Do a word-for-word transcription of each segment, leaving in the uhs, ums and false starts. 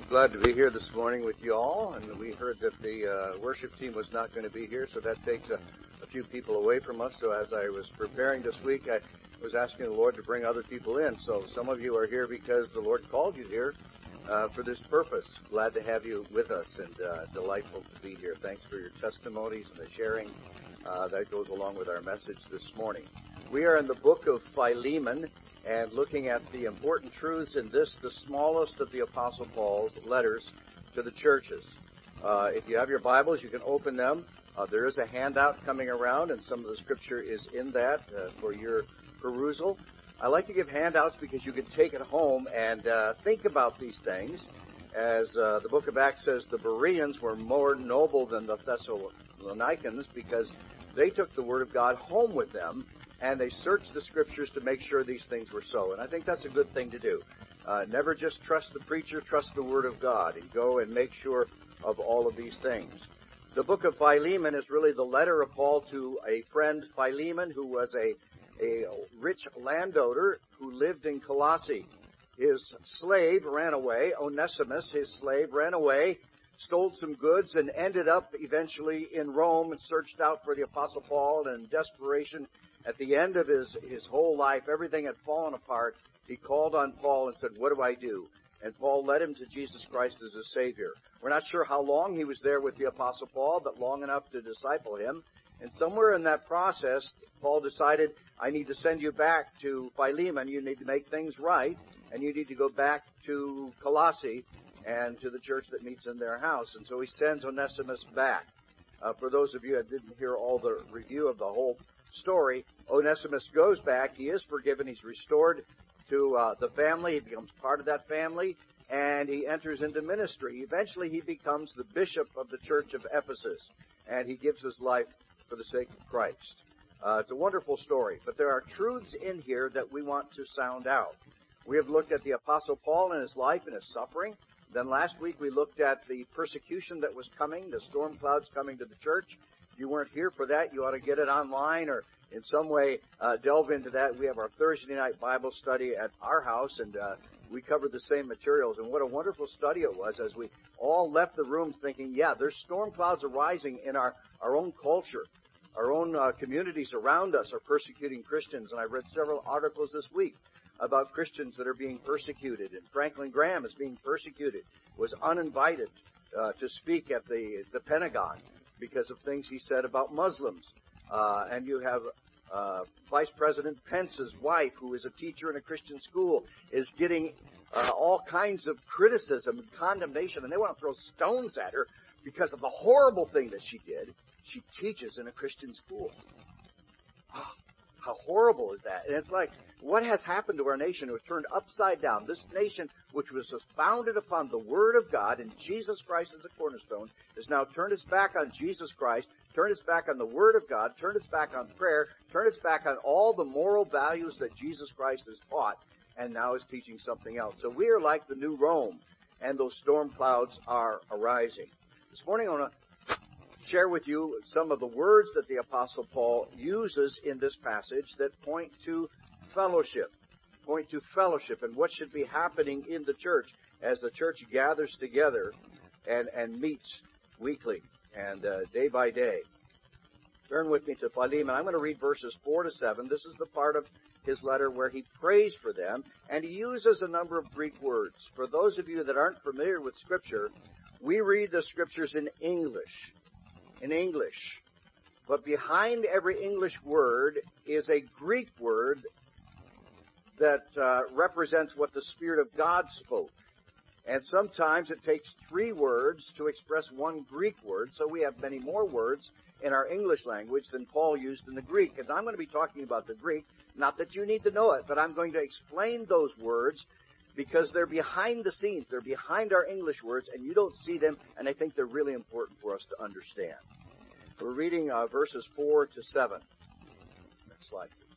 Glad to be here this morning with you all, and we heard that the uh, worship team was not going to be here, so that takes a, a few people away from us. So as I was preparing this week, I was asking the Lord to bring other people in. So some of you are here because the Lord called you here uh, for this purpose. Glad to have you with us, and uh, delightful to be here. Thanks for your testimonies and the sharing uh, that goes along with our message this morning. We are in the book of Philemon, and looking at the important truths in this, the smallest of the Apostle Paul's letters to the churches. Uh, if you have your Bibles, you can open them. Uh, there is a handout coming around, and some of the scripture is in that uh, for your perusal. I like to give handouts because you can take it home and uh, think about these things. As uh, the book of Acts says, the Bereans were more noble than the Thessalonians because they took the word of God home with them, and they searched the scriptures to make sure these things were so. And I think that's a good thing to do. Uh, never just trust the preacher, trust the word of God, and go and make sure of all of these things. The book of Philemon is really the letter of Paul to a friend, Philemon, who was a, a rich landowner who lived in Colossae. His slave ran away, Onesimus, his slave, ran away, stole some goods, and ended up eventually in Rome and searched out for the Apostle Paul, and in desperation, at the end of his, his whole life, everything had fallen apart. He called on Paul and said, "What do I do?" And Paul led him to Jesus Christ as a Savior. We're not sure how long he was there with the Apostle Paul, but long enough to disciple him. And somewhere in that process, Paul decided, I need to send you back to Philemon. You need to make things right, and you need to go back to Colossae and to the church that meets in their house. And so he sends Onesimus back. Uh, for those of you that didn't hear all the review of the whole story, Onesimus goes back. He is forgiven. He's restored to uh, the family. He becomes part of that family, and he enters into ministry. Eventually, he becomes the bishop of the church of Ephesus, and he gives his life for the sake of Christ. Uh, it's a wonderful story, but there are truths in here that we want to sound out. We have looked at the Apostle Paul and his life and his suffering. Then last week we looked at the persecution that was coming, the storm clouds coming to the church. If you weren't here for that, you ought to get it online or in some way uh, delve into that. We have our Thursday night Bible study at our house, and uh, we covered the same materials. And what a wonderful study it was as we all left the room thinking, yeah, there's storm clouds arising in our, our own culture. Our own uh, communities around us are persecuting Christians, and I read several articles this week about Christians that are being persecuted. And Franklin Graham is being persecuted, was uninvited uh, to speak at the, the Pentagon because of things he said about Muslims. Uh, and you have uh, Vice President Pence's wife, who is a teacher in a Christian school, is getting uh, all kinds of criticism and condemnation, and they want to throw stones at her because of the horrible thing that she did. She teaches in a Christian school. Oh, how horrible is that? And it's like, what has happened to our nation? It was turned upside down. This nation, which was founded upon the Word of God and Jesus Christ as a cornerstone, has now turned its back on Jesus Christ, turned its back on the Word of God, turned its back on prayer, turned its back on all the moral values that Jesus Christ has taught, and now is teaching something else. So we are like the new Rome, and those storm clouds are arising. This morning I want to share with you some of the words that the Apostle Paul uses in this passage that point to fellowship, point to fellowship and what should be happening in the church as the church gathers together and, and meets weekly and uh, day by day. Turn with me to Philemon. I'm going to read verses four to seven. This is the part of his letter where he prays for them, and he uses a number of Greek words. For those of you that aren't familiar with Scripture, we read the Scriptures in English. In English. But behind every English word is a Greek word that uh, represents what the Spirit of God spoke. And sometimes it takes three words to express one Greek word, so we have many more words in our English language than Paul used in the Greek. And I'm going to be talking about the Greek, not that you need to know it, but I'm going to explain those words because they're behind the scenes. They're behind our English words, and you don't see them, and I think they're really important for us to understand. We're reading uh, verses four to seven. Next slide, please.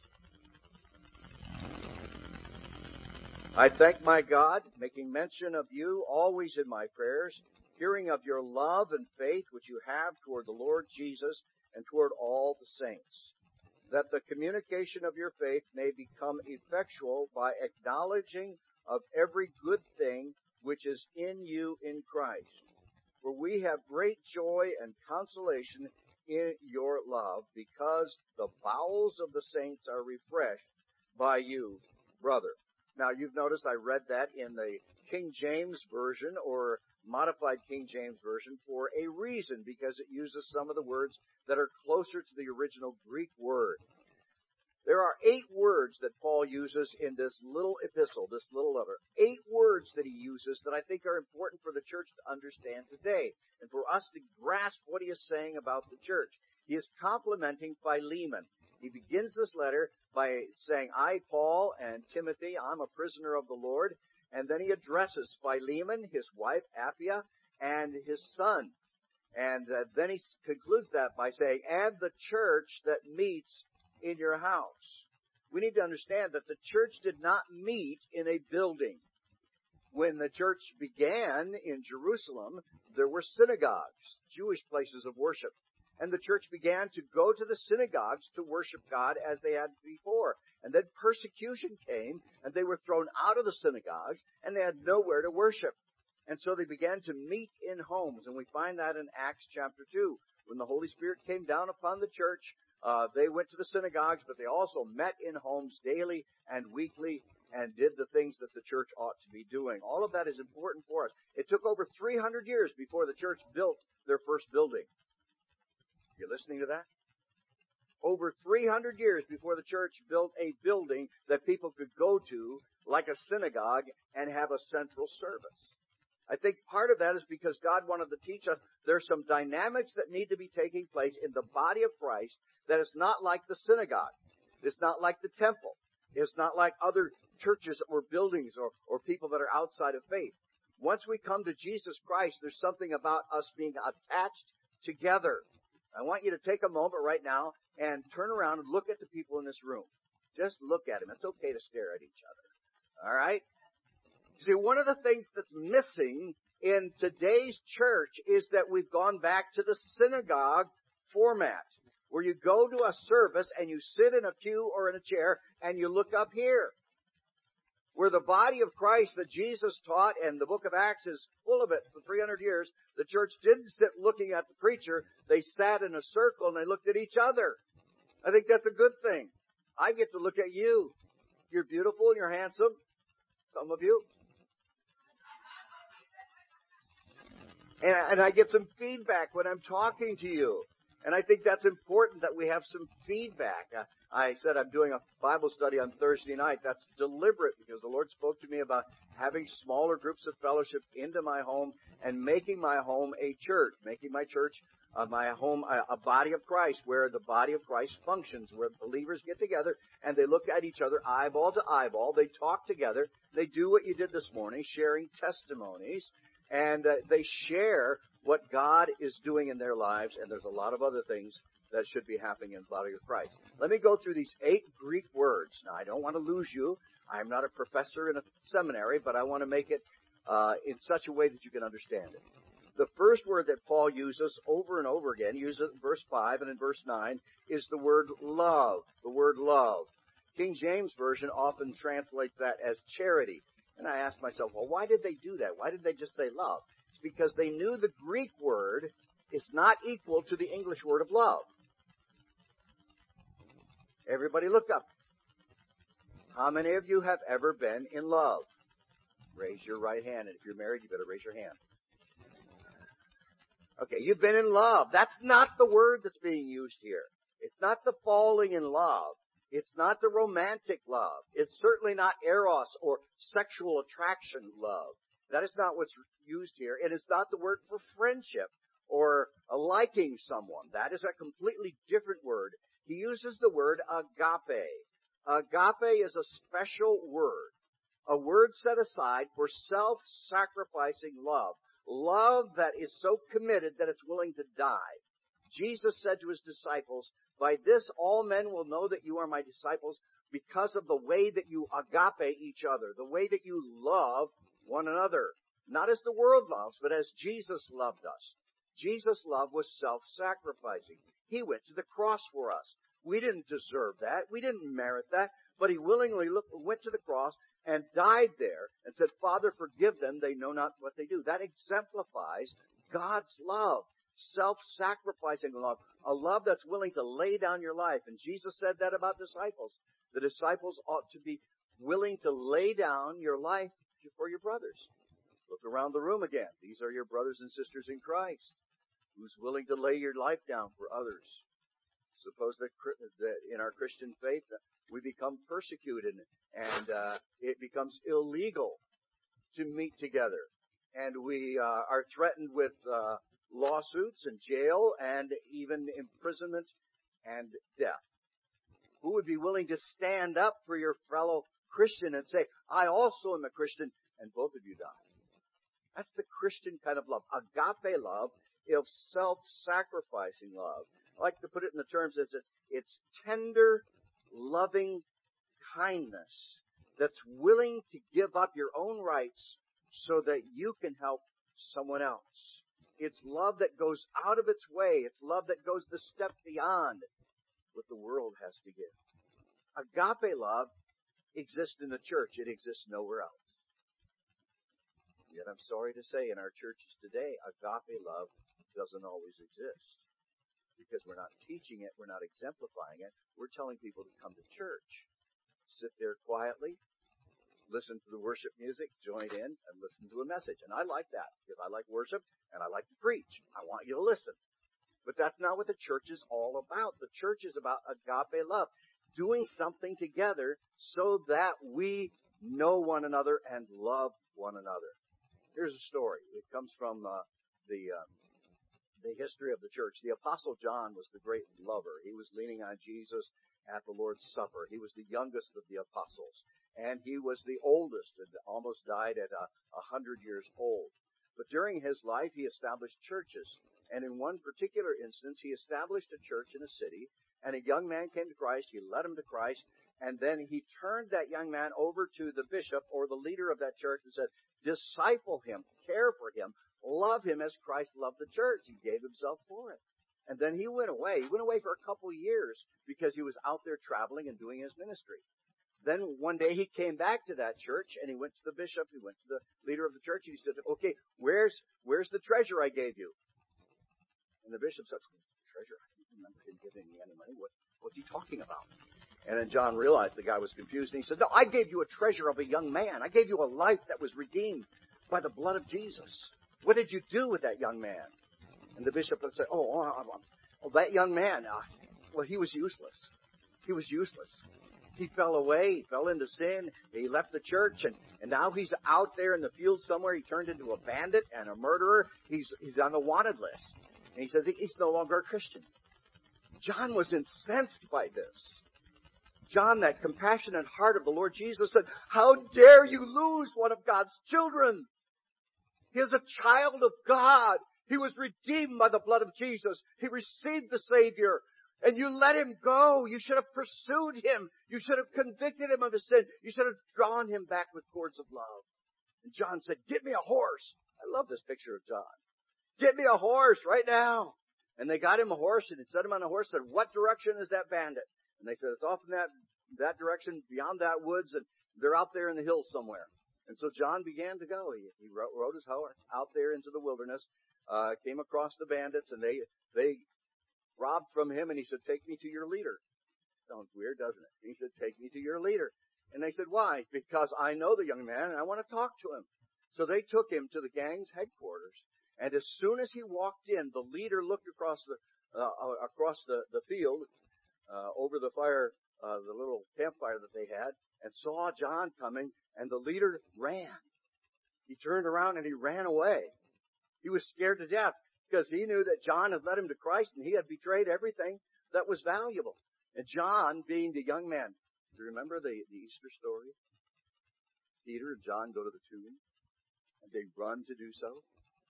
I thank my God, making mention of you always in my prayers, hearing of your love and faith which you have toward the Lord Jesus and toward all the saints, that the communication of your faith may become effectual by acknowledging of every good thing which is in you in Christ. For we have great joy and consolation in your love, because the bowels of the saints are refreshed by you, brother. Now, you've noticed I read that in the King James Version, or Modified King James Version, for a reason, because it uses some of the words that are closer to the original Greek word. There are eight words that Paul uses in this little epistle, this little letter. Eight words that he uses that I think are important for the church to understand today, and for us to grasp what he is saying about the church. He is complimenting Philemon. He begins this letter by saying, I, Paul, and Timothy, I'm a prisoner of the Lord. And then he addresses Philemon, his wife, Apphia, and his son. And uh, then he concludes that by saying, and the church that meets in your house. We need to understand that the church did not meet in a building. When the church began in Jerusalem, there were synagogues, Jewish places of worship. And the church began to go to the synagogues to worship God as they had before. And then persecution came, and they were thrown out of the synagogues, and they had nowhere to worship. And so they began to meet in homes. And we find that in Acts chapter two. When the Holy Spirit came down upon the church, uh, they went to the synagogues, but they also met in homes daily and weekly and did the things that the church ought to be doing. All of that is important for us. It took over three hundred years before the church built their first building. You listening to that? Over three hundred years before the church built a building that people could go to, like a synagogue, and have a central service. I think part of that is because God wanted to teach us there's some dynamics that need to be taking place in the body of Christ that is not like the synagogue. It's not like the temple. It's not like other churches or buildings or, or people that are outside of faith. Once we come to Jesus Christ, there's something about us being attached together. I want you to take a moment right now and turn around and look at the people in this room. Just look at them. It's okay to stare at each other. All right? See, one of the things that's missing in today's church is that we've gone back to the synagogue format, where you go to a service and you sit in a pew or in a chair and you look up here. Where the body of Christ that Jesus taught, and the book of Acts is full of it for three hundred years, the church didn't sit looking at the preacher. They sat in a circle and they looked at each other. I think that's a good thing. I get to look at you. You're beautiful and you're handsome. Some of you. And, and I get some feedback when I'm talking to you. And I think that's important that we have some feedback. Uh, I said I'm doing a Bible study on Thursday night. That's deliberate because the Lord spoke to me about having smaller groups of fellowship into my home and making my home a church, making my church, uh, my home, a, a body of Christ, where the body of Christ functions, where believers get together and they look at each other eyeball to eyeball. They talk together. They do what you did this morning, sharing testimonies. And uh, they share what God is doing in their lives, and there's a lot of other things that should be happening in the body of Christ. Let me go through these eight Greek words. Now, I don't want to lose you. I'm not a professor in a seminary, but I want to make it uh, in such a way that you can understand it. The first word that Paul uses over and over again, uses it in verse five and in verse nine, is the word love. The word love. King James Version often translates that as charity. And I asked myself, well, why did they do that? Why did they just say love? It's because they knew the Greek word is not equal to the English word of love. Everybody look up. How many of you have ever been in love? Raise your right hand. And if you're married, you better raise your hand. Okay, you've been in love. That's not the word that's being used here. It's not the falling in love. It's not the romantic love. It's certainly not eros or sexual attraction love. That is not what's used here. It is not the word for friendship or liking someone. That is a completely different word. He uses the word agape. Agape is a special word, a word set aside for self-sacrificing love, love that is so committed that it's willing to die. Jesus said to his disciples, by this all men will know that you are my disciples because of the way that you agape each other, the way that you love one another. Not as the world loves, but as Jesus loved us. Jesus' love was self-sacrificing. He went to the cross for us. We didn't deserve that. We didn't merit that. But he willingly look, went to the cross and died there and said, Father, forgive them. They know not what they do. That exemplifies God's love, self-sacrificing love, a love that's willing to lay down your life. And Jesus said that about disciples. The disciples ought to be willing to lay down your life for your brothers. Look around the room again. These are your brothers and sisters in Christ. Who's willing to lay your life down for others? Suppose that, that in our Christian faith we become persecuted and uh, it becomes illegal to meet together, and we uh, are threatened with uh, lawsuits and jail and even imprisonment and death. Who would be willing to stand up for your fellow Christian and say, I also am a Christian, and both of you die? That's the Christian kind of love. Agape love is self-sacrificing love. I like to put it in the terms as it's, it's tender, loving kindness that's willing to give up your own rights so that you can help someone else. It's love that goes out of its way. It's love that goes the step beyond what the world has to give. Agape love exists in the church. It exists nowhere else. Yet I'm sorry to say in our churches today, agape love doesn't always exist. Because we're not teaching it, we're not exemplifying it. We're telling people to come to church, sit there quietly, listen to the worship music, join in, and listen to a message. And I like that, because I like worship, and I like to preach. I want you to listen. But that's not what the church is all about. The church is about agape love, doing something together so that we know one another and love one another. Here's a story. It comes from uh, the... Uh, the history of the church. The Apostle John was the great lover. He was leaning on Jesus at the Lord's Supper. He was the youngest of the apostles, and he was the oldest, and almost died at a, a hundred years old. But during his life, he established churches, and in one particular instance, he established a church in a city, and a young man came to Christ. He led him to Christ, and then he turned that young man over to the bishop or the leader of that church and said, disciple him, care for him, love him as Christ loved the church. He gave himself for it. And then he went away. He went away for a couple of years because he was out there traveling and doing his ministry. Then one day he came back to that church and he went to the bishop. He went to the leader of the church and he said, okay, where's, where's the treasure I gave you? And the bishop said, treasure? I don't remember him giving me any money. What, what's he talking about? And then John realized the guy was confused and he said, no, I gave you a treasure of a young man. I gave you a life that was redeemed by the blood of Jesus. What did you do with that young man? And the bishop would say, oh, oh, oh, oh that young man, uh, well, he was useless. He was useless. He fell away. He fell into sin. He left the church, and, and now he's out there in the field somewhere. He turned into a bandit and a murderer. He's, he's on the wanted list. And he says he's no longer a Christian. John was incensed by this. John, that compassionate heart of the Lord Jesus, said, how dare you lose one of God's children? He is a child of God. He was redeemed by the blood of Jesus. He received the Savior. And you let him go. You should have pursued him. You should have convicted him of his sin. You should have drawn him back with cords of love. And John said, get me a horse. I love this picture of John. Get me a horse right now. And they got him a horse and he set him on a horse and said, what direction is that bandit? And they said, it's off in that, that direction beyond that woods and they're out there in the hills somewhere. And so John began to go. He, he rode, rode his horse out there into the wilderness, uh, came across the bandits, and they they robbed from him, and he said, take me to your leader. Sounds weird, doesn't it? He said, take me to your leader. And they said, why? Because I know the young man, and I want to talk to him. So they took him to the gang's headquarters, and as soon as he walked in, the leader looked across the uh, across the, the field, uh, over the fire, uh, the little campfire that they had, and saw John coming, and the leader ran. He turned around and he ran away. He was scared to death because he knew that John had led him to Christ and he had betrayed everything that was valuable. And John, being the young man, do you remember the, the Easter story? Peter and John go to the tomb and they run to do so.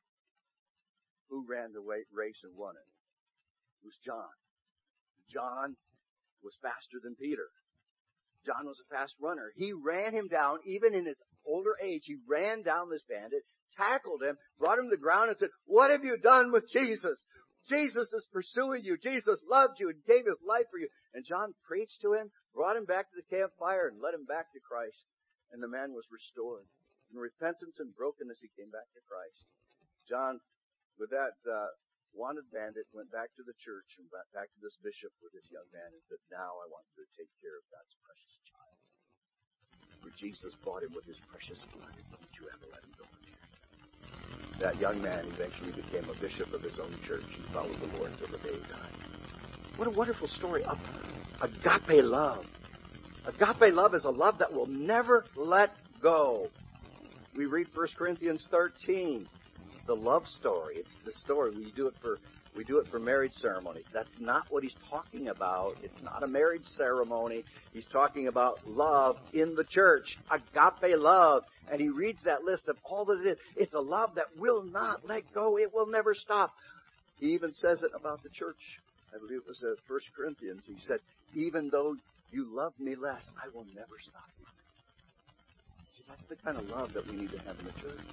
Who ran the race and won it? It was John. John was faster than Peter. John was a fast runner. He ran him down, even in his older age. He ran down this bandit, tackled him, brought him to the ground and said, what have you done with Jesus? Jesus is pursuing you. Jesus loved you and gave his life for you. And John preached to him, brought him back to the campfire and led him back to Christ. And the man was restored. In repentance and brokenness, he came back to Christ. John, with that uh, wanted bandit, went back to the church and back, back to this bishop with this young man and said, now I want you to take care of God's precious child. For Jesus bought him with his precious blood. Don't you ever let him go there. That young man eventually became a bishop of his own church and followed the Lord till the day he died. What a wonderful story of agape love. Agape love is a love that will never let go. We read First Corinthians thirteen, the love story. It's the story. We do it for we do it for marriage ceremonies. That's not what he's talking about. It's not a marriage ceremony. He's talking about love in the church, agape love. And he reads that list of all that it is. It's a love that will not let go. It will never stop. He even says it about the church. I believe it was uh, First Corinthians. He said, even though you love me less, I will never stop you. See, that's the kind of love that we need to have in the church.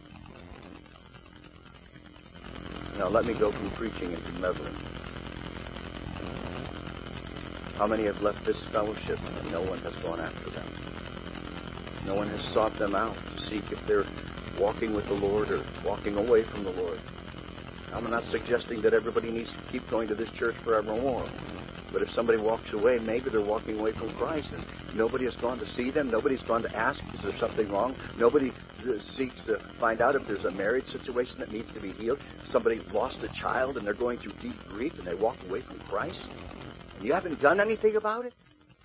Now let me go from preaching into meddling. How many have left this fellowship and no one has gone after them? No one has sought them out to seek if they're walking with the Lord or walking away from the Lord. I'm not suggesting that everybody needs to keep going to this church forevermore. But if somebody walks away, maybe they're walking away from Christ and nobody has gone to see them. Nobody's gone to ask, is there something wrong? Nobody seeks to find out if there's a marriage situation that needs to be healed. Somebody lost a child and they're going through deep grief and they walk away from Christ. And you haven't done anything about it?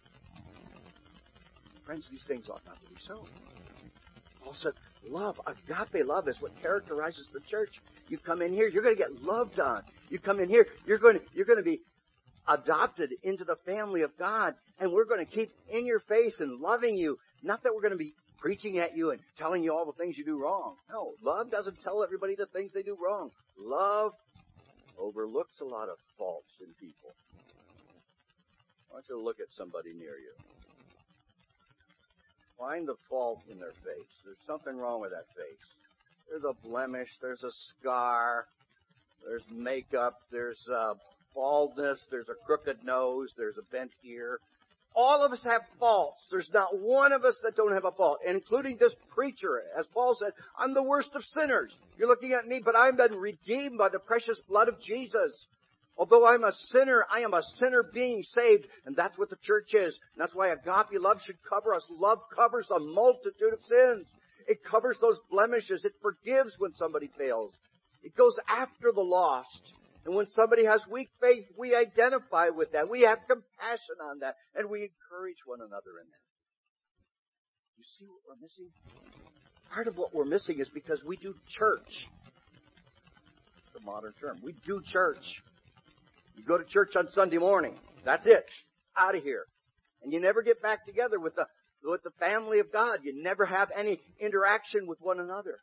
Friends, these things ought not to be so. Paul said, love, agape love is what characterizes the church. You come in here, you're going to get loved on. You come in here, you're going to, you're going to be adopted into the family of God, and we're going to keep in your face and loving you. Not that we're going to be preaching at you and telling you all the things you do wrong. No, love doesn't tell everybody the things they do wrong. Love overlooks a lot of faults in people. I want you to look at somebody near you. Find the fault in their face. There's something wrong with that face. There's a blemish. There's a scar. There's makeup. There's uh, baldness. There's a crooked nose. There's a bent ear. All of us have faults. There's not one of us that don't have a fault, including this preacher. As Paul said, I'm the worst of sinners. You're looking at me, but I've been redeemed by the precious blood of Jesus. Although I'm a sinner, I am a sinner being saved, and that's what the church is. And that's why agape love should cover us. Love covers a multitude of sins. It covers those blemishes. It forgives when somebody fails. It goes after the lost. And when somebody has weak faith, we identify with that. We have compassion on that. And we encourage one another in that. You see what we're missing? Part of what we're missing is because we do church. The modern term. We do church. You go to church on Sunday morning. That's it. Out of here. And you never get back together with the, with the family of God. You never have any interaction with one another.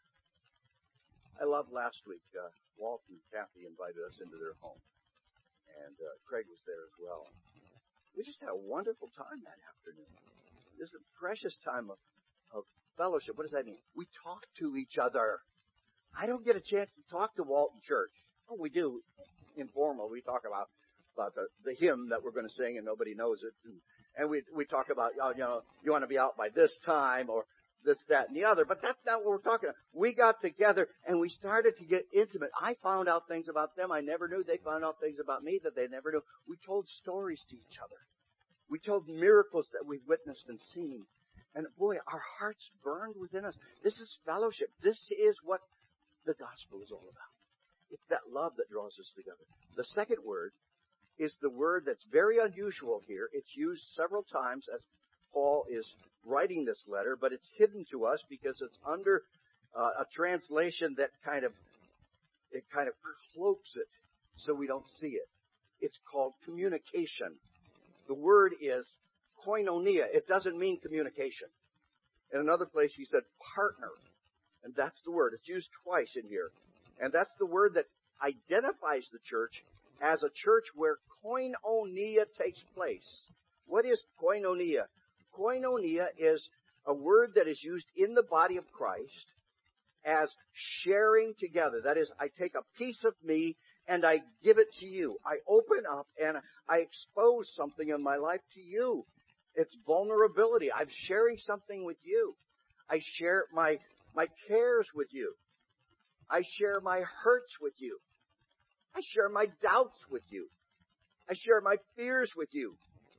I love last week, uh, Walt and Kathy invited us into their home. And uh, Craig was there as well. We just had a wonderful time that afternoon. This is a precious time of, of fellowship. What does that mean? We talk to each other. I don't get a chance to talk to Walt in church. Oh, we do. Informal. We talk about, about the, the hymn that we're going to sing and nobody knows it. And, and we, we talk about, oh, you know, you want to be out by this time or this, that, and the other. But that's not what we're talking about. We got together and we started to get intimate. I found out things about them I never knew. They found out things about me that they never knew. We told stories to each other. We told miracles that we've witnessed and seen. And boy, our hearts burned within us. This is fellowship. This is what the gospel is all about. It's that love that draws us together. The second word is the word that's very unusual here. It's used several times as Paul is writing this letter, but it's hidden to us because it's under uh, a translation that kind of, it kind of cloaks it so we don't see it. It's called communication. The word is koinonia. It doesn't mean communication. In another place he said partner, and that's the word. It's used twice in here. And that's the word that identifies the church as a church where koinonia takes place. What is koinonia? Koinonia is a word that is used in the body of Christ as sharing together. That is, I take a piece of me and I give it to you. I open up and I expose something in my life to you. It's vulnerability. I'm sharing something with you. I share my, my cares with you. I share my hurts with you. I share my doubts with you. I share my fears with you.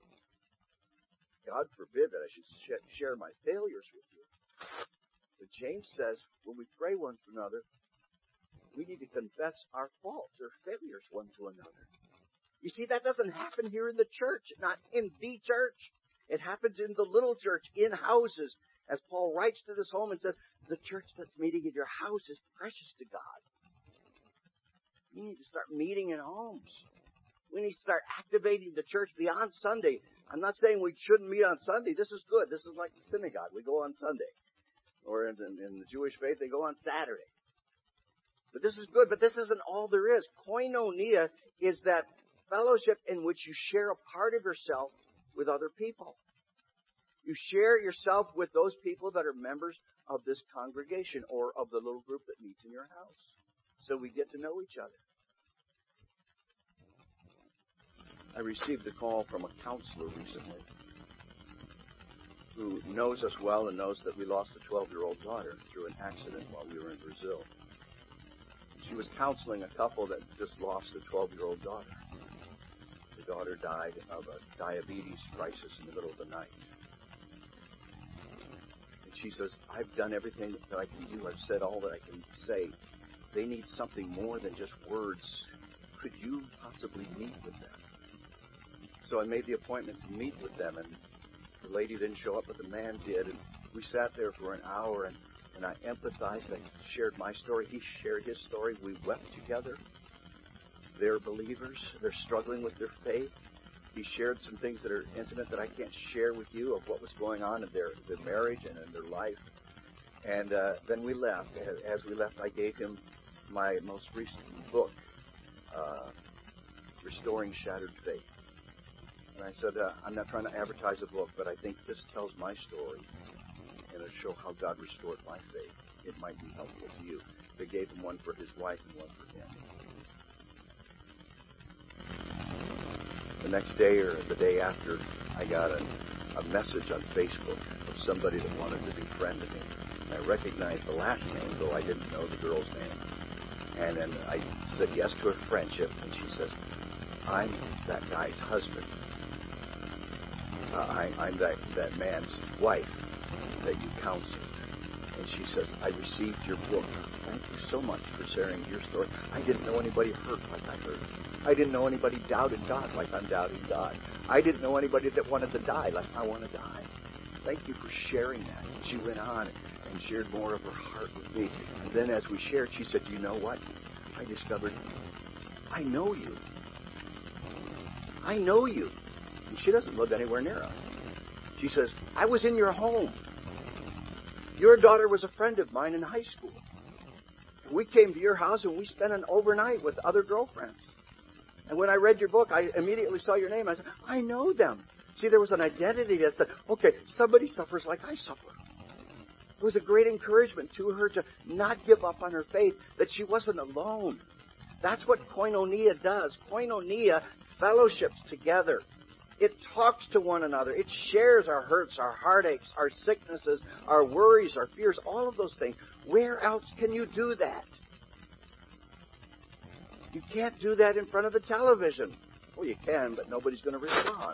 God forbid that I should sh- share my failures with you. But James says, when we pray one to another, we need to confess our faults or failures one to another. You see, that doesn't happen here in the church, not in the church. It happens in the little church, in houses. As Paul writes to this home and says, the church that's meeting in your house is precious to God. We need to start meeting in homes. We need to start activating the church beyond Sunday. I'm not saying we shouldn't meet on Sunday. This is good. This is like the synagogue. We go on Sunday. Or in, in, in the Jewish faith, they go on Saturday. But this is good, but this isn't all there is. Koinonia is that fellowship in which you share a part of yourself with other people. You share yourself with those people that are members of this congregation or of the little group that meets in your house. So we get to know each other. I received a call from a counselor recently who knows us well and knows that we lost a twelve-year-old daughter through an accident while we were in Brazil. She was counseling a couple that just lost a twelve-year-old daughter. The daughter died of a diabetes crisis in the middle of the night. And she says, I've done everything that I can do. I've said all that I can say. They need something more than just words. Could you possibly meet with them? So I made the appointment to meet with them, and the lady didn't show up, but the man did. And we sat there for an hour, and, and I empathized. I shared my story. He shared his story. We wept together. They're believers. They're struggling with their faith. He shared some things that are intimate that I can't share with you of what was going on in their, their marriage and in their life. And uh, then we left. As we left, I gave him my most recent book, uh, Restoring Shattered Faith. And I said, uh, I'm not trying to advertise a book, but I think this tells my story, and it'll show how God restored my faith. It might be helpful to you. They gave him one for his wife and one for him. The next day or the day after, I got a, a message on Facebook of somebody that wanted to befriend me. And I recognized the last name, though I didn't know the girl's name. And then I said yes to her friendship, and she says, I'm that guy's husband. Uh, I, I'm that, that man's wife that you counseled. And she says, I received your book. Thank you so much for sharing your story. I didn't know anybody hurt like I hurt. I didn't know anybody doubted God like I'm doubting God. I didn't know anybody that wanted to die like I want to die. Thank you for sharing that. And she went on and shared more of her heart with me. And then as we shared, she said, you know what? I discovered I know you. I know you. And she doesn't live anywhere near us. She says, I was in your home. Your daughter was a friend of mine in high school. We came to your house and we spent an overnight with other girlfriends. And when I read your book, I immediately saw your name. I said, I know them. See, there was an identity that said, okay, somebody suffers like I suffer. It was a great encouragement to her to not give up on her faith, that she wasn't alone. That's what koinonia does. Koinonia fellowships together. It talks to one another. It shares our hurts, our heartaches, our sicknesses, our worries, our fears, all of those things. Where else can you do that? You can't do that in front of the television. Well, you can, but nobody's going to respond.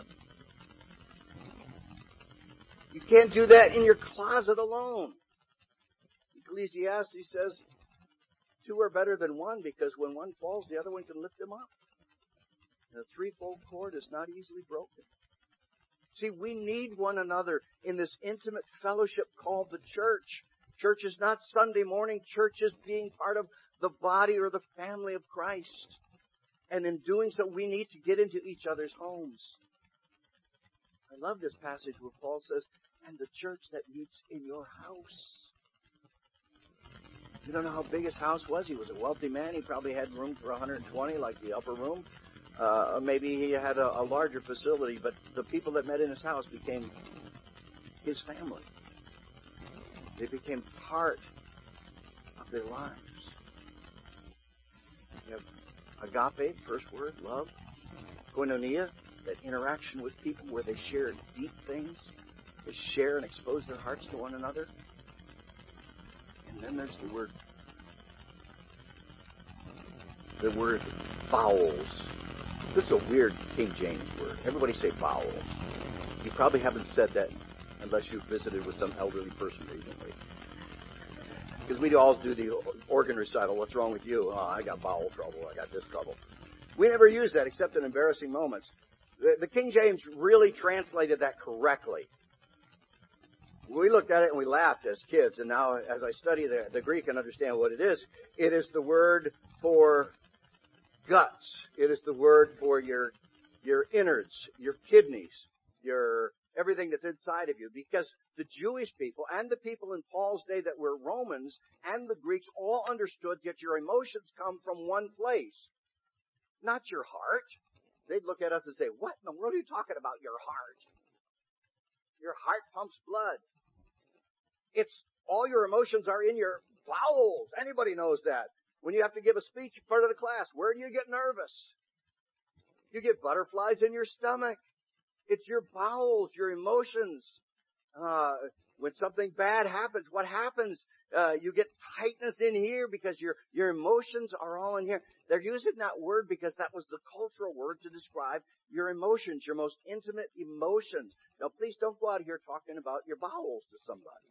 You can't do that in your closet alone. Ecclesiastes says, two are better than one, because when one falls, the other one can lift him up. And a threefold cord is not easily broken. See, we need one another in this intimate fellowship called the church. Church is not Sunday morning. Church is being part of the body or the family of Christ. And in doing so, we need to get into each other's homes. I love this passage where Paul says, and the church that meets in your house. You don't know how big his house was. He was a wealthy man. He probably had room for one hundred twenty, like the upper room. Uh, maybe he had a, a larger facility, but the people that met in his house became his family. They became part of their lives. You have agape, first word, love. Koinonia, that interaction with people where they share deep things. They share and expose their hearts to one another. And then there's the word, the word bowels. This is a weird King James word. Everybody say bowels. You probably haven't said that unless you've visited with some elderly person recently. Because we all do the organ recital. What's wrong with you? Oh, I got bowel trouble. I got this trouble. We never use that except in embarrassing moments. The, the King James really translated that correctly. We looked at it and we laughed as kids. And now as I study the, the Greek and understand what it is, it is the word for guts. It is the word for your, your innards, your kidneys, your everything that's inside of you, because the Jewish people and the people in Paul's day that were Romans and the Greeks all understood that your emotions come from one place, not your heart. They'd look at us and say, what in the world are you talking about, your heart? Your heart pumps blood. It's all your emotions are in your bowels. Anybody knows that. When you have to give a speech in front of the class, where do you get nervous? You get butterflies in your stomach. It's your bowels, your emotions. Uh, when something bad happens, what happens? Uh, you get tightness in here because your, your emotions are all in here. They're using that word because that was the cultural word to describe your emotions, your most intimate emotions. Now, please don't go out here talking about your bowels to somebody.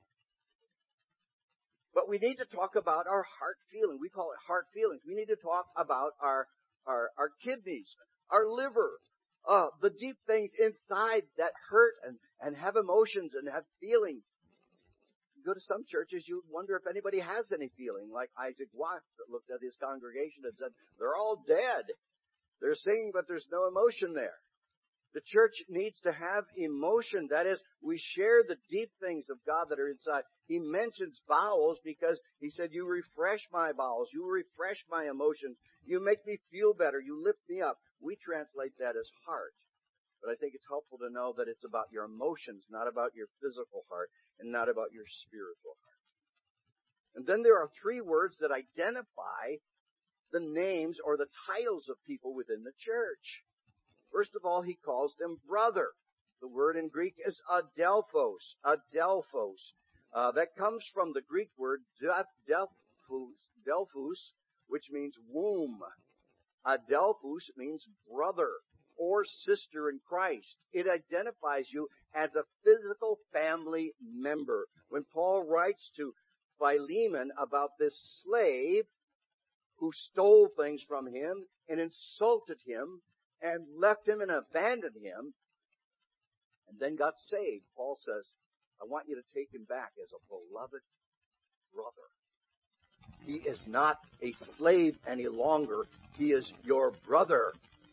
But we need to talk about our heart feeling. We call it heart feelings. We need to talk about our, our, our kidneys, our liver, Uh, the deep things inside that hurt and, and have emotions and have feelings. You go to some churches, you wonder if anybody has any feeling, like Isaac Watts that looked at his congregation and said, they're all dead. They're singing, but there's no emotion there. The church needs to have emotion. That is, we share the deep things of God that are inside. He mentions bowels because he said, you refresh my bowels. You refresh my emotions. You make me feel better. You lift me up. We translate that as heart. But I think it's helpful to know that it's about your emotions, not about your physical heart, and not about your spiritual heart. And then there are three words that identify the names or the titles of people within the church. First of all, he calls them brother. The word in Greek is adelphos, adelphos. Uh, that comes from the Greek word delphus, delphus, which means womb. Adelphus means brother or sister in Christ. It identifies you as a physical family member. When Paul writes to Philemon about this slave who stole things from him and insulted him and left him and abandoned him and then got saved, Paul says, I want you to take him back as a beloved brother. He is not a slave any longer. He is your brother.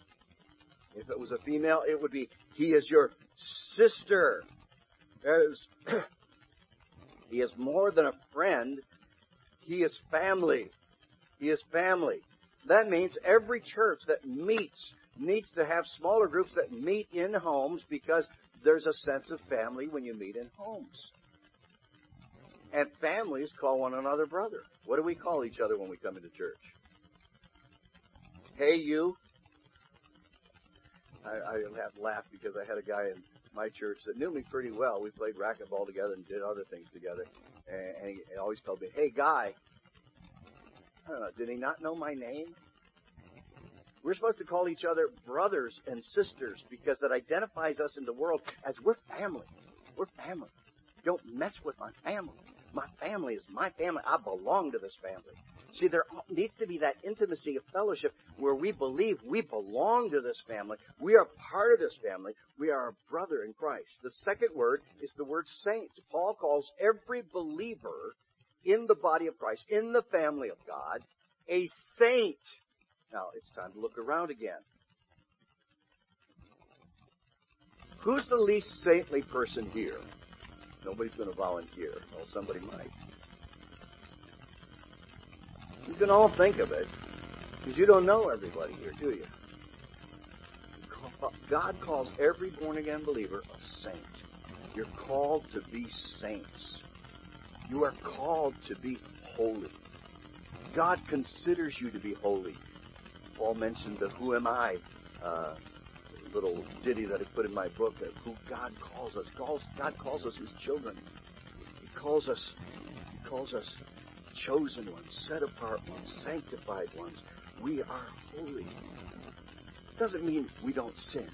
If it was a female, it would be, he is your sister. That is, he is more than a friend. He is family. He is family. That means every church that meets needs to have smaller groups that meet in homes because there's a sense of family when you meet in homes. And families call one another brother. What do we call each other when we come into church? Hey, you. I, I have laughed because I had a guy in my church that knew me pretty well. We played racquetball together and did other things together. And, and he, he always called me, hey, guy. I don't know, did he not know my name? We're supposed to call each other brothers and sisters because that identifies us in the world as we're family. We're family. Don't mess with my family. My family is my family. I belong to this family. See, there needs to be that intimacy of fellowship where we believe we belong to this family. We are part of this family. We are a brother in Christ. The second word is the word saints. Paul calls every believer in the body of Christ, in the family of God, a saint. Now, it's time to look around again. Who's the least saintly person here? Nobody's going to volunteer. Well, somebody might. You can all think of it, because you don't know everybody here, do you? God calls every born-again believer a saint. You're called to be saints. You are called to be holy. God considers you to be holy. Paul mentioned the who am I uh, little ditty that I put in my book of who God calls us. God calls us His children. He calls us, He calls us chosen ones, set apart ones, sanctified ones. We are holy. It doesn't mean we don't sin.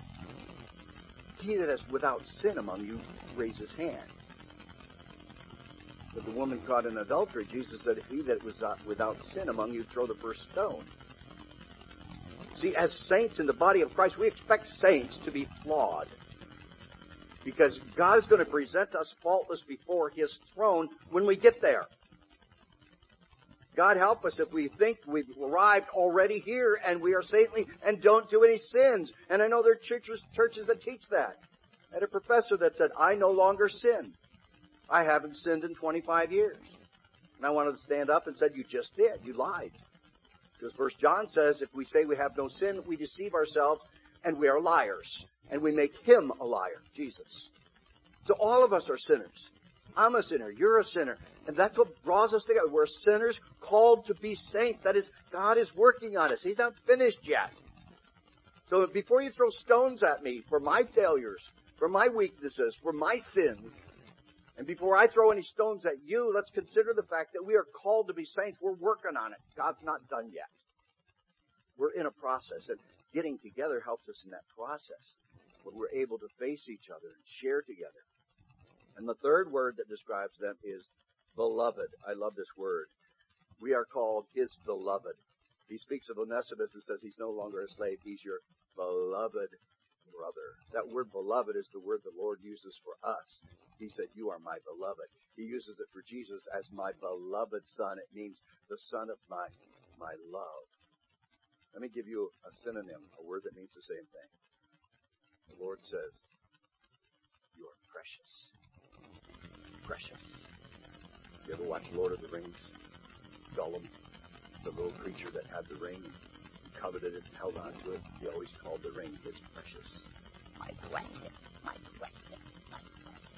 He that is without sin among you, raise his hand. But the woman caught in adultery, Jesus said, he that was without sin among you, throw the first stone. See, as saints in the body of Christ, we expect saints to be flawed. Because God is going to present us faultless before His throne when we get there. God help us if we think we've arrived already here and we are saintly and don't do any sins. And I know there are churches, churches that teach that. I had a professor that said, I no longer sin. I haven't sinned in twenty-five years. And I wanted to stand up and said, you just did. You lied. Because First John says, if we say we have no sin, we deceive ourselves and we are liars. And we make Him a liar, Jesus. So all of us are sinners. I'm a sinner. You're a sinner. And that's what draws us together. We're sinners called to be saints. That is, God is working on us. He's not finished yet. So before you throw stones at me for my failures, for my weaknesses, for my sins, and before I throw any stones at you, let's consider the fact that we are called to be saints. We're working on it. God's not done yet. We're in a process, and getting together helps us in that process, where we're able to face each other and share together. And the third word that describes them is beloved. I love this word. We are called His beloved. He speaks of Onesimus and says he's no longer a slave. He's your beloved brother. That word beloved is the word the Lord uses for us. He said, you are my beloved. He uses it for Jesus as my beloved son. It means the son of my, my love. Let me give you a synonym, a word that means the same thing. The Lord says, you are precious. Precious. You ever watch Lord of the Rings? Gollum, the little creature that had the ring, and coveted it, and held on to it. He always called the ring his precious. My precious, my precious, my precious.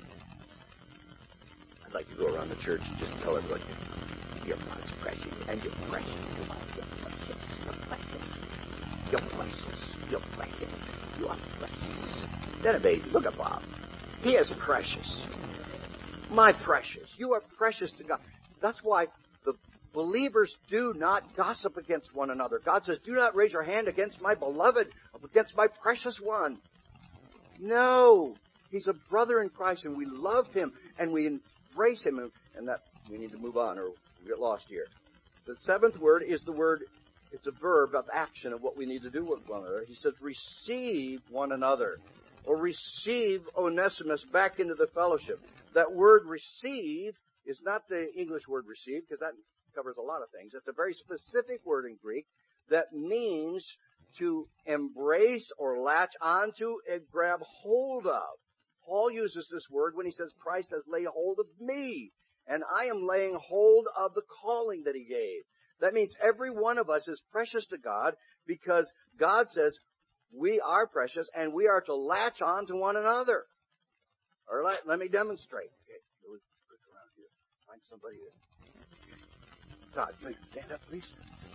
I'd like to go around the church and just tell everybody, your God's precious, and you're precious. You are your precious, your precious, You're precious. your precious, you are precious. Isn't that amazing? Look at Bob. He is precious. My precious. You are precious to God. That's why the believers do not gossip against one another. God says, do not raise your hand against my beloved, against my precious one. No. He's a brother in Christ, and we love Him, and we embrace Him, and that we need to move on, or we'll get lost here. The seventh word is the word, it's a verb of action of what we need to do with one another. He says, receive one another, or receive Onesimus back into the fellowship. That word receive is not the English word receive, because that covers a lot of things. It's a very specific word in Greek that means to embrace or latch onto and grab hold of. Paul uses this word when he says, Christ has laid hold of me, and I am laying hold of the calling that He gave. That means every one of us is precious to God, because God says we are precious and we are to latch on to one another. Or let, let me demonstrate. Okay, look around here. Find somebody that... Todd, stand up, please.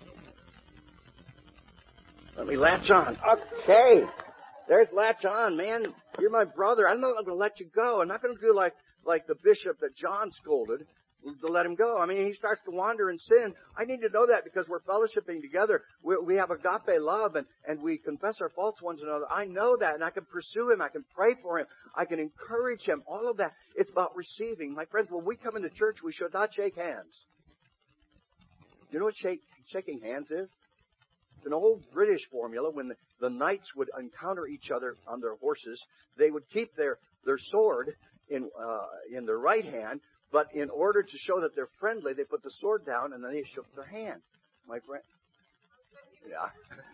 Let me latch on. Okay. There's latch on, man. You're my brother. I'm not going to let you go. I'm not going to do like, like the bishop that John scolded to let him go. I mean, he starts to wander in sin. I need to know that because we're fellowshipping together. We, we have agape love, and, and we confess our faults one to another. I know that, and I can pursue him. I can pray for him. I can encourage him. All of that. It's about receiving. My friends, when we come into church, we should not shake hands. You know what shake, shaking hands is? It's an old British formula. When the, the knights would encounter each other on their horses, they would keep their, their sword in, uh, in their right hand, but in order to show that they're friendly, they put the sword down and then they shook their hand. My friend. Yeah.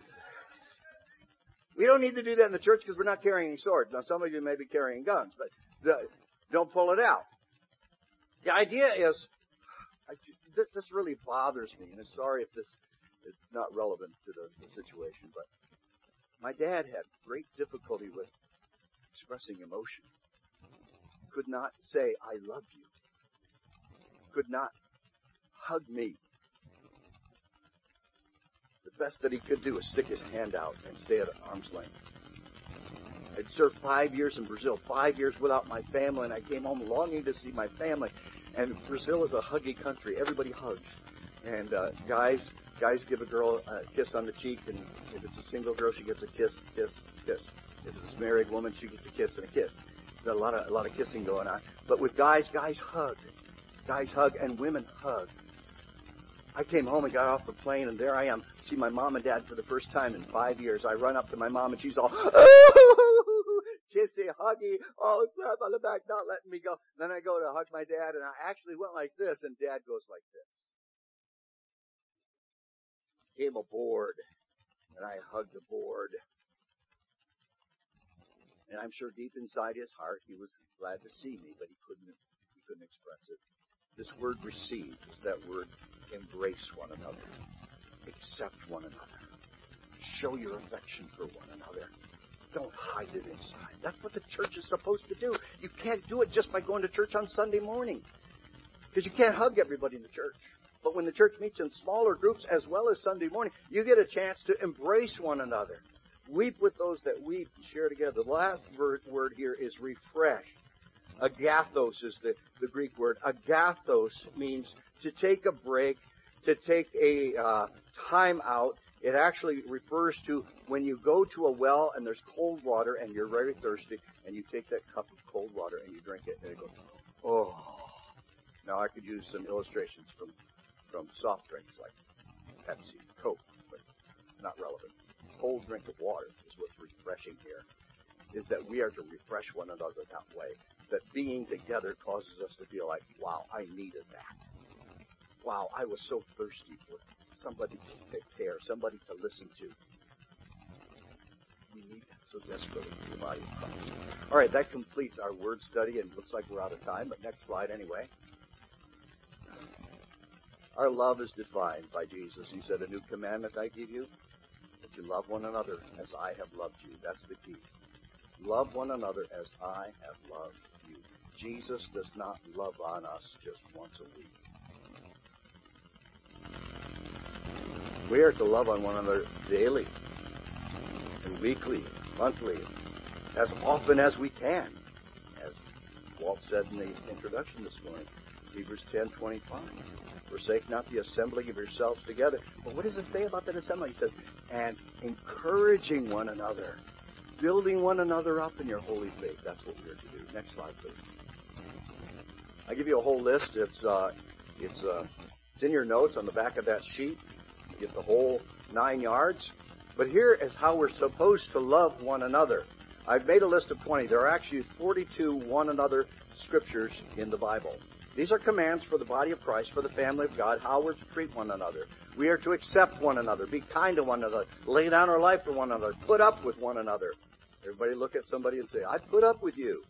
We don't need to do that in the church because we're not carrying swords. Now, some of you may be carrying guns, but the, don't pull it out. The idea is, I, this really bothers me, and I'm sorry if this is not relevant to the, the situation, but my dad had great difficulty with expressing emotion. Could not say, I love you. Could not hug me. The best that he could do is stick his hand out and stay at arm's length. I'd served five years in Brazil, five years without my family, and I came home longing to see my family. And Brazil is a huggy country. Everybody hugs. And uh, guys, guys give a girl a kiss on the cheek, and if it's a single girl, she gets a kiss, kiss, kiss. If it's a married woman, she gets a kiss and a kiss. There's a lot of a lot of kissing going on. But with guys, guys hug. Guys hug, and women hug. I came home and got off the plane, and there I am, see my mom and dad for the first time in five years. I run up to my mom, and she's all, oh, kissy, huggy, oh, slap on the back, not letting me go. Then I go to hug my dad, and I actually went like this, and Dad goes like this. Came aboard, and I hugged the board. And I'm sure deep inside his heart, he was glad to see me, but he couldn't, he couldn't express it. This word receive is that word embrace one another, accept one another, show your affection for one another. Don't hide it inside. That's what the church is supposed to do. You can't do it just by going to church on Sunday morning, because you can't hug everybody in the church. But when the church meets in smaller groups as well as Sunday morning, you get a chance to embrace one another. Weep with those that weep and share together. The last word, word here is refresh. Agathos is the, the Greek word. Agathos means to take a break, to take a uh, time out. It actually refers to when you go to a well and there's cold water and you're very thirsty, and you take that cup of cold water and you drink it, and it goes, oh. Now I could use some illustrations from, from soft drinks like Pepsi, Coke, but not relevant. Cold drink of water is what's refreshing here, is that we are to refresh one another that way. That being together causes us to feel like, wow, I needed that. Wow, I was so thirsty for somebody to take care, somebody to listen to. We need that so desperately in the body of Christ. All right, that completes our word study, and it looks like we're out of time, but next slide anyway. Our love is defined by Jesus. He said, a new commandment I give you, that you love one another as I have loved you. That's the key. Love one another as I have loved you. Jesus does not love on us just once a week. We are to love on one another daily and weekly, monthly, as often as we can. As Walt said in the introduction this morning, Hebrews ten twenty-five. Forsake not the assembling of yourselves together. But what does it say about that assembly? He says, and encouraging one another, building one another up in your holy faith. That's what we're to do. Next slide, please. I give you a whole list. It's uh, it's uh, it's in your notes on the back of that sheet. You get the whole nine yards. But here is how we're supposed to love one another. I've made a list of twenty. There are actually forty-two one another scriptures in the Bible. These are commands for the body of Christ, for the family of God, how we're to treat one another. We are to accept one another, be kind to one another, lay down our life for one another, put up with one another. Everybody look at somebody and say, I put up with you.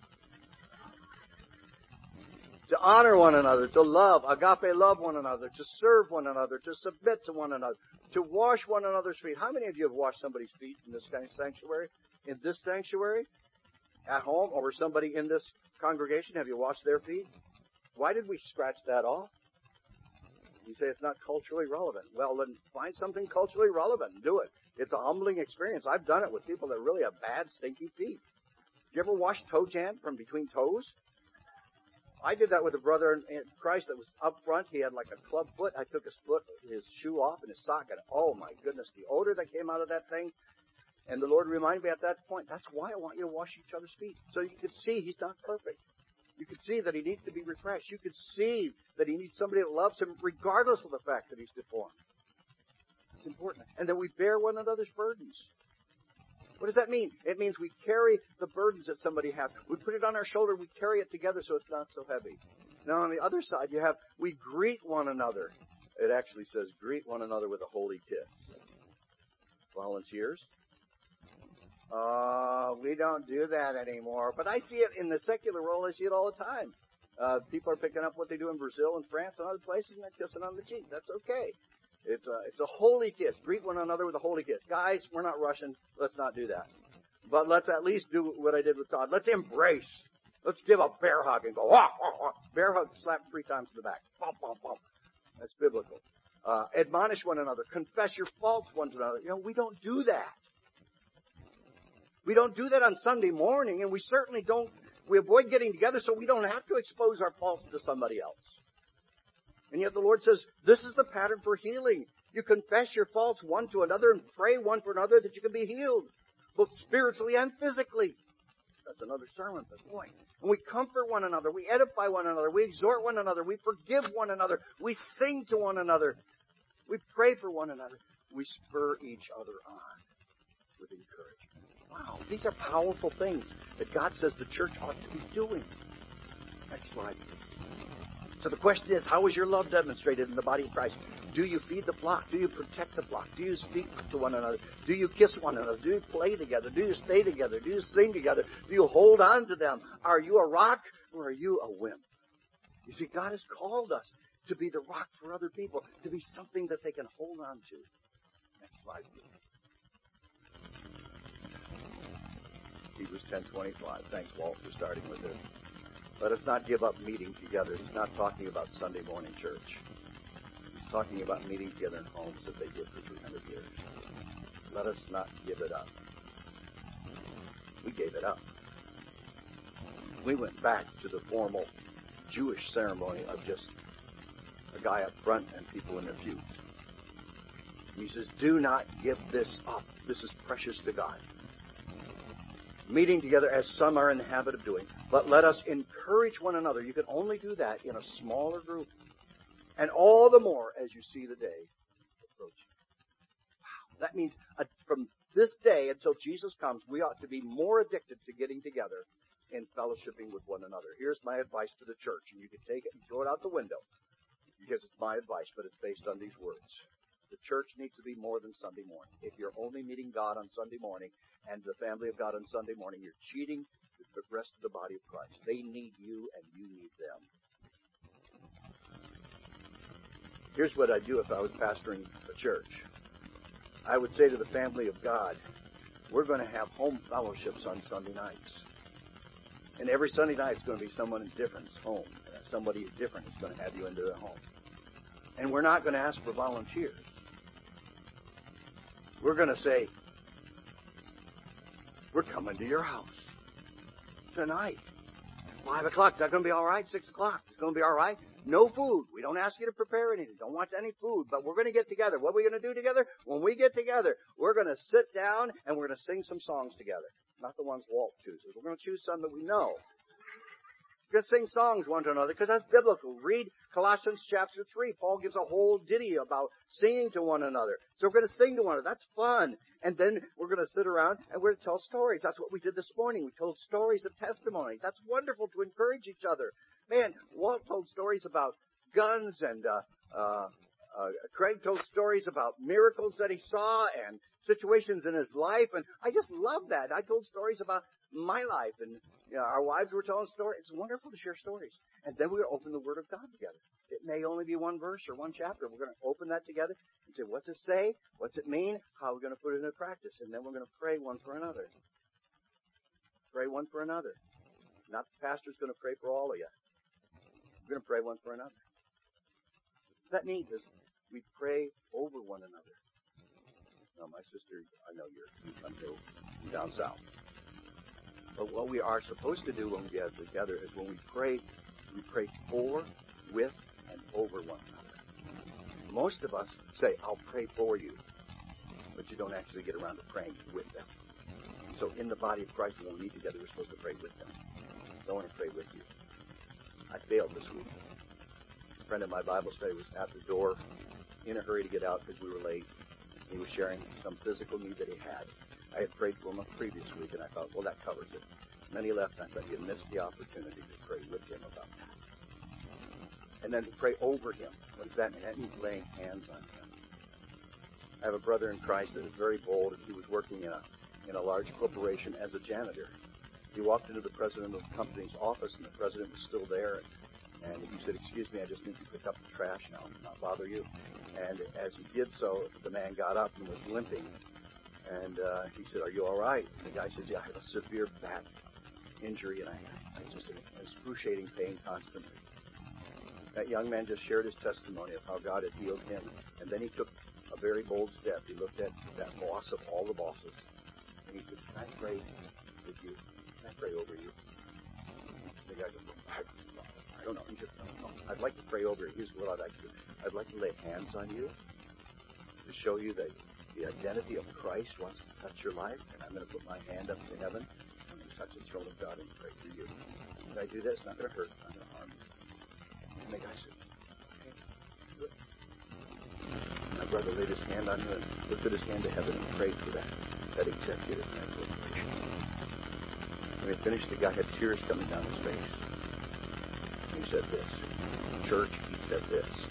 To honor one another, to love, agape love one another, to serve one another, to submit to one another, to wash one another's feet. How many of you have washed somebody's feet in this kind of sanctuary? In this sanctuary? At home? Or somebody in this congregation? Have you washed their feet? Why did we scratch that off? You say it's not culturally relevant. Well, then find something culturally relevant and do it. It's a humbling experience. I've done it with people that really have bad, stinky feet. Did you ever wash toe jam from between toes? I did that with a brother in Christ that was up front. He had like a club foot. I took his foot, his shoe off and his sock, and oh my goodness, the odor that came out of that thing. And the Lord reminded me at that point, that's why I want you to wash each other's feet. So you could see he's not perfect. You could see that he needs to be refreshed. You could see that he needs somebody that loves him regardless of the fact that he's deformed. It's important. And that we bear one another's burdens. What does that mean? It means we carry the burdens that somebody has. We put it on our shoulder. We carry it together so it's not so heavy. Now on the other side, you have, we greet one another. It actually says, greet one another with a holy kiss. Volunteers? Uh, we don't do that anymore. But I see it in the secular world. I see it all the time. Uh, people are picking up what they do in Brazil and France and other places, and they're kissing on the cheek. That's okay. It's a, it's a holy kiss. Greet one another with a holy kiss. Guys, we're not Russian. Let's not do that. But let's at least do what I did with Todd. Let's embrace. Let's give a bear hug and go, ah, ah, ah. Bear hug, slap three times in the back. Bum, bum, bum. That's biblical. Uh, admonish one another. Confess your faults one to another. You know, we don't do that. We don't do that on Sunday morning, and we certainly don't, we avoid getting together so we don't have to expose our faults to somebody else. And yet the Lord says, this is the pattern for healing. You confess your faults one to another and pray one for another that you can be healed, both spiritually and physically. That's another sermon, but boy. And we comfort one another. We edify one another. We exhort one another. We forgive one another. We sing to one another. We pray for one another. We spur each other on with encouragement. Wow, these are powerful things that God says the church ought to be doing. Next slide. So the question is, how is your love demonstrated in the body of Christ? Do you feed the flock? Do you protect the flock? Do you speak to one another? Do you kiss one another? Do you play together? Do you stay together? Do you sing together? Do you hold on to them? Are you a rock or are you a wimp? You see, God has called us to be the rock for other people, to be something that they can hold on to. Next slide, please. Hebrews ten twenty-five. Thanks, Walt, for starting with this. Let us not give up meeting together. He's not talking about Sunday morning church. He's talking about meeting together in homes that they did for three hundred years. Let us not give it up. We gave it up. We went back to the formal Jewish ceremony of just a guy up front and people in their pews. He says, do not give this up. This is precious to God. Meeting together as some are in the habit of doing, but let us encourage one another. You can only do that in a smaller group. And all the more as you see the day approaching. Wow. That means uh, from this day until Jesus comes, we ought to be more addicted to getting together and fellowshipping with one another. Here's my advice to the church, and you can take it and throw it out the window because it's my advice, but it's based on these words. The church needs to be more than Sunday morning. If you're only meeting God on Sunday morning and the family of God on Sunday morning, you're cheating the rest of the body of Christ. They need you and you need them. Here's what I'd do if I was pastoring a church. I would say to the family of God, we're going to have home fellowships on Sunday nights. And every Sunday night is going to be someone different's home. Somebody different is going to have you into their home. And we're not going to ask for volunteers. We're going to say, we're coming to your house tonight. Five o'clock. Is that going to be all right? Six o'clock. It's going to be all right? No food. We don't ask you to prepare anything. Don't want any food. But we're going to get together. What are we going to do together? When we get together, we're going to sit down and we're going to sing some songs together. Not the ones Walt chooses. We're going to choose some that we know. We're going to sing songs one to another because that's biblical. Read Colossians chapter three. Paul gives a whole ditty about singing to one another. So we're going to sing to one another. That's fun. And then we're going to sit around and we're going to tell stories. That's what we did this morning. We told stories of testimony. That's wonderful to encourage each other. Man, Walt told stories about guns and uh, uh, uh, Craig told stories about miracles that he saw and situations in his life. And I just love that. I told stories about my life and you know, our wives were telling stories. It's wonderful to share stories. And then we're going to open the Word of God together. It may only be one verse or one chapter. We're going to open that together and say, what's it say? What's it mean? How are we going to put it into practice? And then we're going to pray one for another. Pray one for another. Not the pastor's going to pray for all of you. We're going to pray one for another. What that means is we pray over one another. Now, my sister, I know you're, you come from down south. But what we are supposed to do when we gather together is when we pray, we pray for, with, and over one another. Most of us say, I'll pray for you, but you don't actually get around to praying with them. So in the body of Christ, when we meet together, we're supposed to pray with them. I want to pray with you. I failed this week. A friend of my Bible study was at the door in a hurry to get out because we were late. He was sharing some physical need that he had. I had prayed for him the previous week, and I thought, well, that covers it. And then he left, and I thought, you missed the opportunity to pray with him about that. And then to pray over him. What does that mean? That means laying hands on him. I have a brother in Christ that is very bold, and he was working in a, in a large corporation as a janitor. He walked into the president of the company's office, and the president was still there. And, and he said, excuse me, I just need you to pick up the trash now, not bother you. And as he did so, the man got up and was limping. And uh, he said, are you all right? And the guy said, yeah, I have a severe back injury, and I, I just I was excruciating pain constantly. That young man just shared his testimony of how God had healed him. And then he took a very bold step. He looked at that boss of all the bosses, And he said, can I pray with you? Can I pray over you? The guy goes, I, I don't know. He just, no, no. I'd like to pray over you. Here's what I'd like to do. I'd like to lay hands on you to show you that the identity of Christ wants to touch your life. And I'm going to put my hand up to heaven. I'm going to touch the throne of God and pray for you. If I do that, it's not going to hurt. It's not going to harm you. And the guy said, okay, do it. My brother laid his hand on you and lifted his hand to heaven and prayed for that, that executive and that corporation. When he finished, the guy had tears coming down his face. And he said this, church, he said this,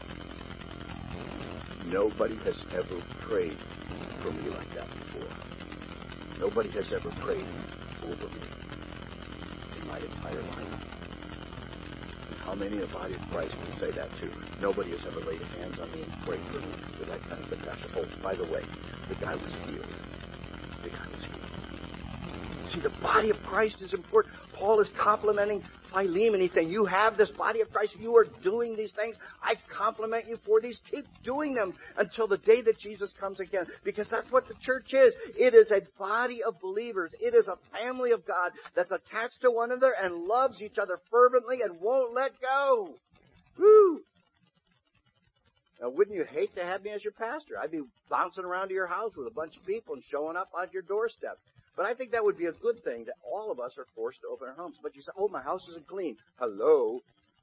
nobody has ever prayed for me like that before. Nobody has ever prayed over me in my entire life. And how many in the body of Christ can say that too? Nobody has ever laid hands on me and prayed for me with that kind of compassion. Oh, by the way, the guy was healed. The guy was healed. See, the body of Christ is important. Paul is complimenting Philemon. He's saying, you have this body of Christ. You are doing these things. I compliment you for these. Keep doing them until the day that Jesus comes again. Because that's what the church is. It is a body of believers. It is a family of God that's attached to one another and loves each other fervently and won't let go. Woo! Now, wouldn't you hate to have me as your pastor? I'd be bouncing around to your house with a bunch of people and showing up on your doorstep. But I think that would be a good thing, that all of us are forced to open our homes. But you say, oh, my house isn't clean. Hello?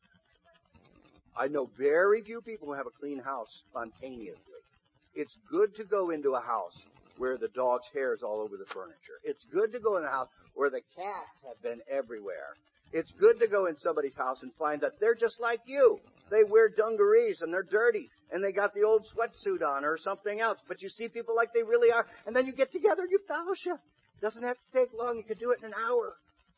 I know very few people who have a clean house spontaneously. It's good to go into a house where the dog's hair is all over the furniture. It's good to go in a house where the cats have been everywhere. It's good to go in somebody's house and find that they're just like you. They wear dungarees and they're dirty and they got the old sweatsuit on or something else. But you see people like they really are. And then you get together and you fellowship. Doesn't have to take long. You can do it in an hour.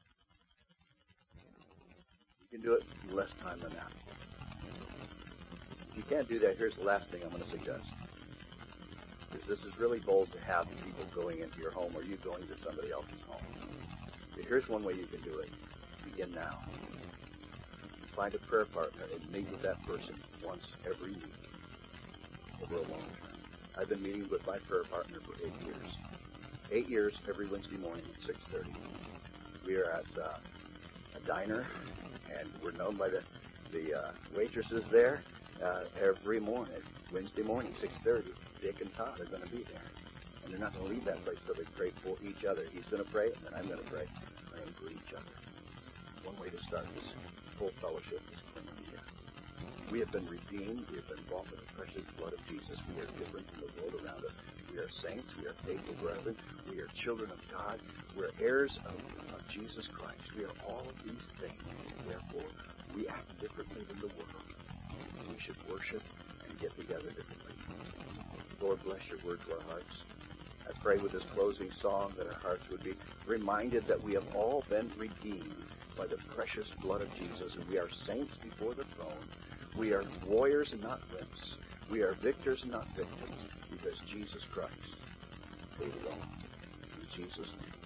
You can do it in less time than that. If you can't do that, here's the last thing I'm going to suggest. Because this is really bold to have people going into your home or you going to somebody else's home. So here's one way you can do it. Begin now. Find a prayer partner and meet with that person once every week over a long term. I've been meeting with my prayer partner for eight years. Eight years every Wednesday morning at six thirty. We are at uh, a diner, and we're known by the, the uh, waitresses there uh, every morning, Wednesday morning, six thirty. Dick and Todd are going to be there. And they're not going to leave that place until they pray for each other. He's going to pray, and then I'm going to pray, praying for each other. One way to start this full fellowship is koinonia. We have been redeemed. We have been bought with the precious blood of Jesus. We are different from the world around us. We are saints. We are faithful brethren. We are children of God. We're heirs of, of Jesus Christ. We are all of these things. Therefore, we act differently than the world. We should worship and get together differently. Lord, bless your word to our hearts. I pray with this closing song that our hearts would be reminded that we have all been redeemed by the precious blood of Jesus, and we are saints before the throne. We are warriors and not wimps. We are victors and not victims, because Jesus Christ paid it all. In Jesus' name.